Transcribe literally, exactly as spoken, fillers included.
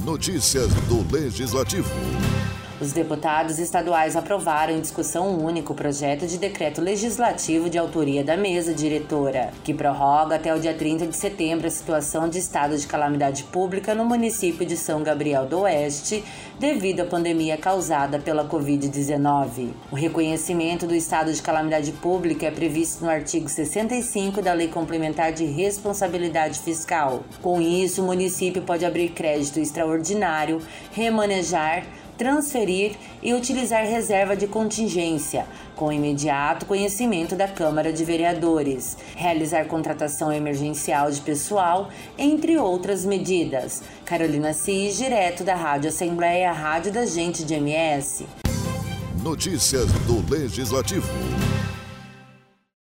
Notícias do Legislativo. Os deputados estaduais aprovaram em discussão única o projeto de decreto legislativo de autoria da mesa diretora, que prorroga até o dia trinta de setembro a situação de estado de calamidade pública no município de São Gabriel do Oeste, devido à pandemia causada pela covid dezenove. O reconhecimento do estado de calamidade pública é previsto no artigo sessenta e cinco da Lei Complementar de Responsabilidade Fiscal. Com isso, o município pode abrir crédito extraordinário, remanejar, transferir e utilizar reserva de contingência, com imediato conhecimento da Câmara de Vereadores, realizar contratação emergencial de pessoal, entre outras medidas. Carolina Cis, direto da Rádio Assembleia, Rádio da Gente de M S. Notícias do Legislativo.